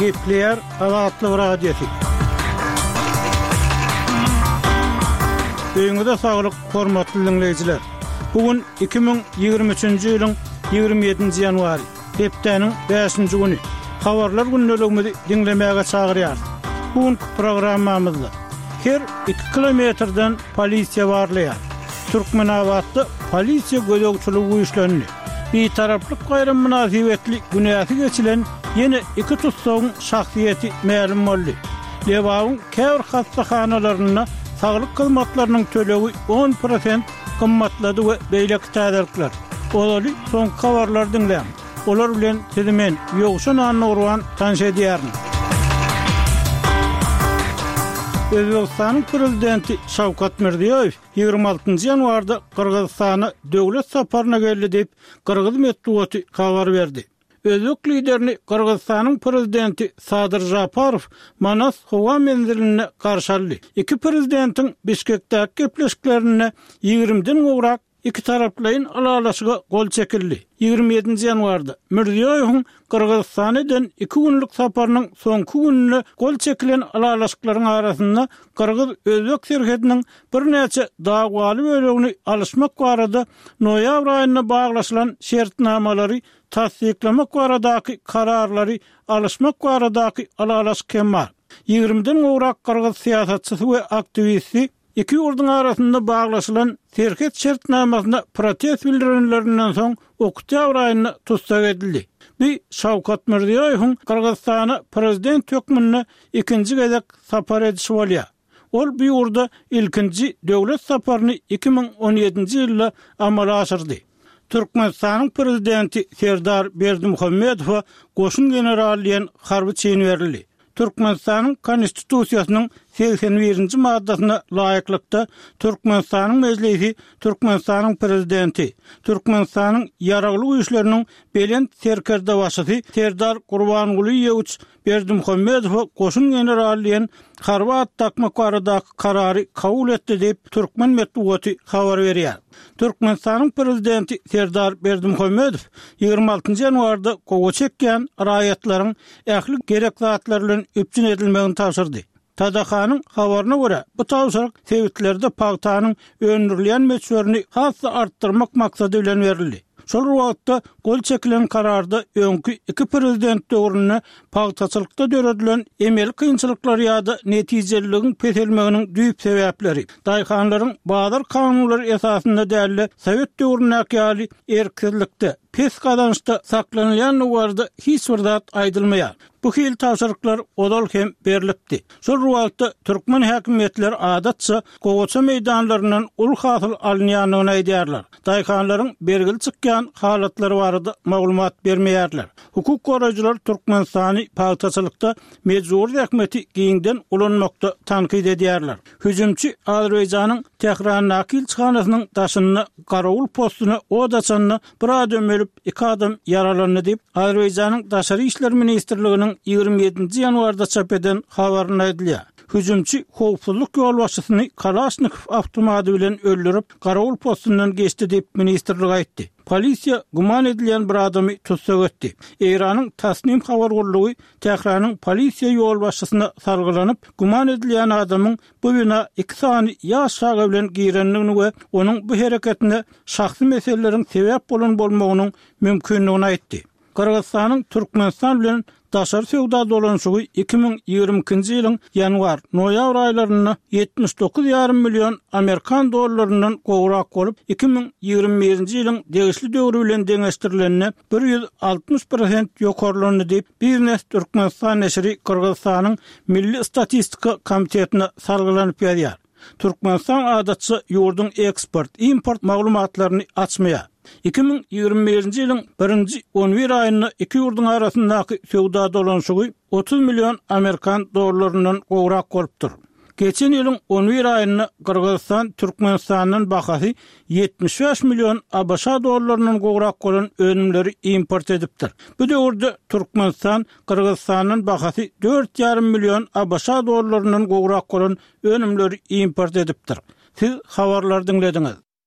Gepler Azatlyk radiosu. Öňüňizde saglyk, hormatly dinleýijiler. Bugün 2023-nji ýylyň 27-nji ýanwary, hepdeniň 5-nji güni. Habarlar günnelegimizi dinlemäge çagyrýar. Bugün programmamyzda her 2 kilometrden polisiýa barlaýar. Türkmenawatda polisiýa gözegçiligi güýçlendi. Bir taraplyk gaýram münasibetli günäsi geçilen yine 2 tutsagyň şahsiýeti ma'lum boldy. Lewagyň käbir hastahanalaryna saglyk hyzmatlarynyň tölegi 10% gymmatlady we beýleki täzelikler. Olaly soňky habarlar dinleýän. Olar bilen sizimen ýogşan anurwan tanış edýärin. Özbekistanyň prezidenti Şawkat Mirziýoýew 26-njy ýanwarda Kyrgyzstana döwlet saparyna geldi diýip Kyrgyz medeniýeti habar berdi. Özbek liderini Kyrgyzstanyň prezidenti Sadyr Japarow Manas howa menziline garşaldy. Iki prezidentiň Bişkekdäki gepleşiklerine 20-den gowrak iki taraplaryň alalaşyga gol çekildi. 27-nji ýanwarda Mirziýoýewiň Kyrgyzstanyň 2 günlük saparynyň soňky gününe gol çekilen alalaşyklaryň arasynda Kyrgyz Özbek serhediniň bir näçe dagwaly bölegini alışmak barada noýabr aýyna baglaşylan şertnamalary tasdiklamak baradaky kararlary alışmak baradaky alalaşyk kemar. 20-den gowrak Kyrgyz siýasatçysy we aktivisti iki ýurduň arasynda baglaşylan serhet şertnamasyna protest bildirenlerinden soň oktyabr aýyna tutsak edildi. Bir Şawkat Mirziýoýewiň Kyrgyzstana prezident hökmüne ikinji gezek sapar edişi bolýar. Ol bu ýurda ilkinji döwlet saparyny 2017-nji ýylda amala aşyrdy. Türkmenistanyň prezidenti Serdar Berdimuhammedow goşun generali diýen harby çyn berildi. Türkmenistanyň konstitusiýasynyň 81-nji maddasyna laýyklykda Türkmenistanyň mejlisi, Türkmenistanyň prezidenti, Türkmenistanyň ýaragly güýçleriniň belend serkerde başçysy Serdar Gurbanguly Berdimuhammedow goşun generali diýen harby attakmak baradaky karary kabul etdi diýip Türkmen medeniýeti habar berýär. Türkmenistanyň prezidenti Serdar Berdimuhammedow 26-njy ýanwarda gowy çekýän raýatlaryň ähli gerek zatlar bilen üpçün edilmegini tapşyrdy. Tadakanyň habaryna görä, bu tapşyryk sewitlerde pagtanyň öňürleýän meçlerini hasy artdyrmak maksady bilen berildi. Şol wagtda gol çekilen kararda öňkü iki prezident döwrüne pagtaçylykda döredilen emel kynçylyklar ýa-da netijeliligin peselmeginiň düýp sebäpleri, daýhanlaryň bazar kanunlary esasynda däli Sowet döwründäki ýaly erkinlikde pes gadançda saklanýan warda hiç bir zat aýdylmaýar. Bu hil tapşyryklar odal hem berilipdi. Şol wagtda türkmen häkimetleri adatça gowaça meýdanlarynyň ul hasyl alynýanyny aýdýarlar. Daýhanlaryň bergil çykýan halatlary barada maglumat bermeýärler. Hukuk goraýjylar Türkmenistany pagtaçylykda mejbur häkmeti giňden ulanmakda tankyd edýärler. Hüjümçi Azerbaýjanyň Tehran nakil çyhanasynyň daşyny garawul postuna odaçanyny bir adam ölüp 2 adam yaralandy diýip Azerbaýjanyň Daşary işler ministrliginiň 27-nji ýanwarda çap eden habaryna aýdylýar. Hüjümçi howpsuzlyk ýol başçysyny Kalaşnikov awtomobil bilen öldürip garawul postundan geçdi diýip ministrlik aýtdy. Polisiýa guman edilen bir adamy tutsak etdi. Iranyň Tasnim habar gurulugy Tehranyň polisiýa ýol başçysyna sargylanyp, guman edilen adamyň bu bina 2 sany ýaş şaga bilen girenligini we onuň bu hereketine şahsy meseleleriň sebäp bolan bolmagynyň mümkinligini aýtdy. Kyrgyzstanyň Türkmenistan bilen daşary sowda dolanşygy 2022-nji ýylyň ýanwar-noýabr aýlaryna 79,5 million Amerikan dollarynyň gowrak bolup 2021-nji ýylyň degişli döwrü bilen deňeşdirilenine 160% ýokarlandy diýip Biznes Türkmenistan neşri Kyrgyzstanyň Milli Statistika Komitetine sargylanyp ýazýar. Türkmenistan adatça ýurdun eksport, import maglumatlaryny açmaýar. 2021-nji ýylyň 1-nji 11 aýyna iki ýurdun arasyndaky sowda dolanşygy 30 million Amerikan dollarynyň gowrak bolupdyr. Geçen ýylyň 11 aýyna Kyrgyzstan Türkmenistanyň bahasy 75 million ABŞ dollarynyň gowrak bolan önümleri import edipdir. Bu döwürde Türkmenistan Kyrgyzstanyň bahasy 4,5 million ABŞ dollarynyň gowrak bolan önümleri import edipdir. Siz habarlar dinlediňiz.